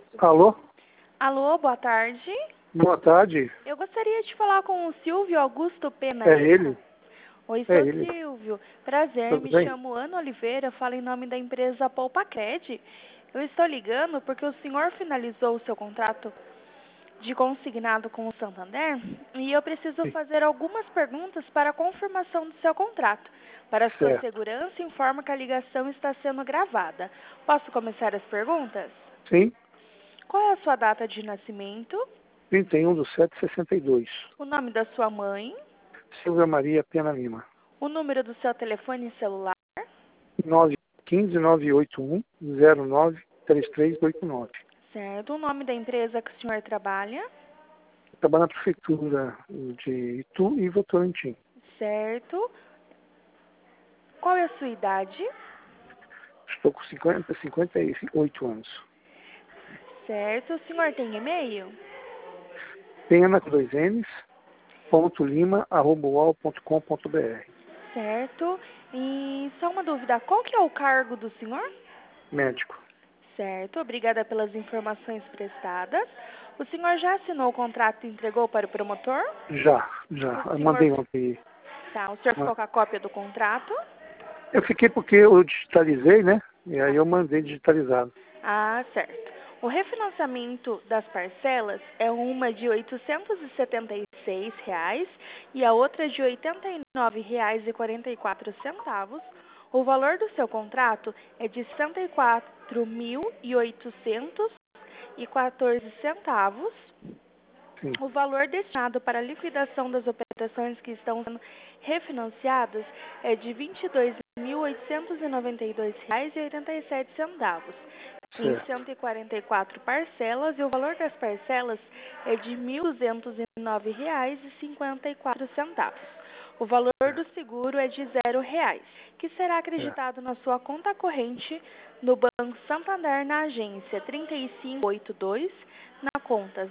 Alô? Alô, boa tarde. Boa tarde. Eu gostaria de falar com o Silvio Augusto Pena. É ele? Oi, É seu ele. Silvio. Prazer, Tudo me bem? chamo Ana Oliveira, falo em nome da empresa Poupacred. Eu estou ligando porque o senhor finalizou o seu contrato de consignado com o Santander e eu preciso Sim. fazer algumas perguntas para a confirmação do seu contrato. Para sua Certo. segurança, informo que a ligação está sendo gravada. Posso começar as perguntas? Sim. Qual é a sua data de nascimento? 31/7/62. O nome da sua mãe? Silvia Maria Pena Lima. O número do seu telefone celular? 915-981-093389. Certo. O nome da empresa que o senhor trabalha? Trabalho na prefeitura de Itu e Votorantim. Certo. Qual é a sua idade? Estou com 58 anos. Certo. O senhor tem e-mail? Pena com 2 N's, ponto lima@uol.com.br. Certo. E só uma dúvida, qual que é o cargo do senhor? Médico. Certo. Obrigada pelas informações prestadas. O senhor já assinou o contrato e entregou para o promotor? Já. O Eu senhor... mandei ontem. Tá. O senhor ficou com a cópia do contrato? Eu fiquei porque eu digitalizei, né? E aí eu mandei digitalizado. Ah, certo. O refinanciamento das parcelas é uma de R$ 876 e a outra de R$ 89,44. O valor do seu contrato é de R$ 64.814,14. Sim. O valor destinado para a liquidação das operações que estão sendo refinanciadas é de R$ 22.892,87 em Certo. 144 parcelas e o valor das parcelas é de R$ 1.209,54. O valor do seguro é de R$ 0, que será É. acreditado na sua conta corrente no Banco Santander na agência 3582, na conta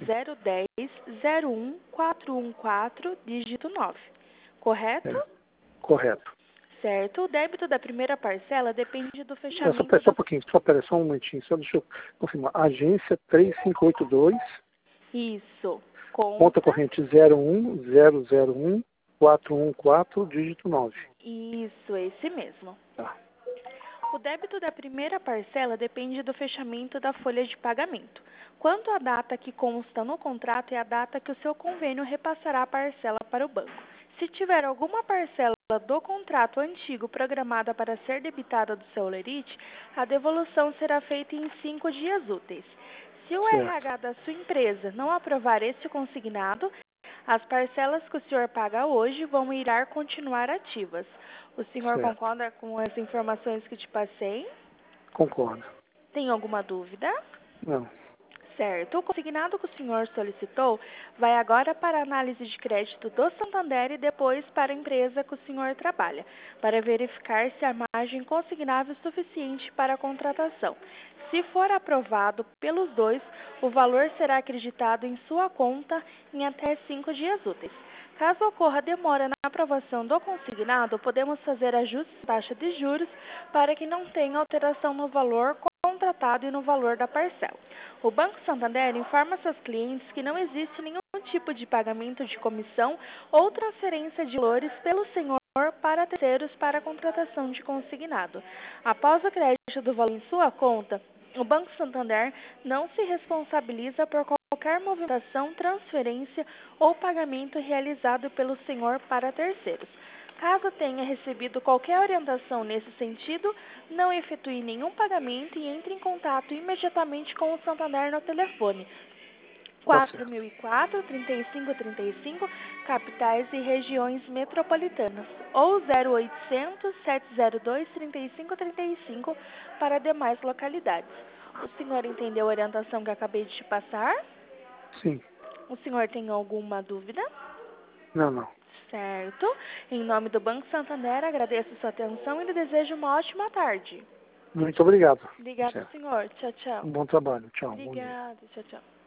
010-01414, dígito 9. Correto? É. Correto. Certo. O débito da primeira parcela depende do Só fechamento só um da... pouquinho, só um momentinho, só deixa eu confirmar. Agência 3582, Isso. conta Conta. corrente 01001-414, dígito 9. Isso, esse mesmo. Tá. O débito da primeira parcela depende do fechamento da folha de pagamento. Quanto à data que consta no contrato é a data que o seu convênio repassará a parcela para o banco. Se tiver alguma parcela do contrato antigo programada para ser debitada do seu lerite, a devolução será feita em 5 dias úteis. Se o Certo. RH da sua empresa não aprovar este consignado, as parcelas que o senhor paga hoje vão irá continuar ativas. O senhor Certo. concorda com as informações que te passei? Concordo. Tem alguma dúvida? Não. Certo. O consignado que o senhor solicitou vai agora para a análise de crédito do Santander e depois para a empresa que o senhor trabalha, para verificar se a margem consignável é suficiente para a contratação. Se for aprovado pelos dois, o valor será acreditado em sua conta em até 5 dias úteis. Caso ocorra demora na aprovação do consignado, podemos fazer ajustes na taxa de juros para que não tenha alteração no valor contratado e no valor da parcela. O Banco Santander informa seus clientes que não existe nenhum tipo de pagamento de comissão ou transferência de valores pelo senhor para terceiros para a contratação de consignado. Após o crédito do valor em sua conta, o Banco Santander não se responsabiliza por qualquer movimentação, transferência ou pagamento realizado pelo senhor para terceiros. Caso tenha recebido qualquer orientação nesse sentido, não efetue nenhum pagamento e entre em contato imediatamente com o Santander no telefone Tá certo. 4004-3535, capitais e regiões metropolitanas, ou 0800-702-3535 para demais localidades. O senhor entendeu a orientação que acabei de te passar? Sim. O senhor tem alguma dúvida? Não. Certo. Em nome do Banco Santander, agradeço sua atenção e lhe desejo uma ótima tarde. Muito obrigado. Obrigada, Certo. senhor. Tchau, tchau. Um bom trabalho. Tchau. Bom dia. Obrigada. Tchau, tchau.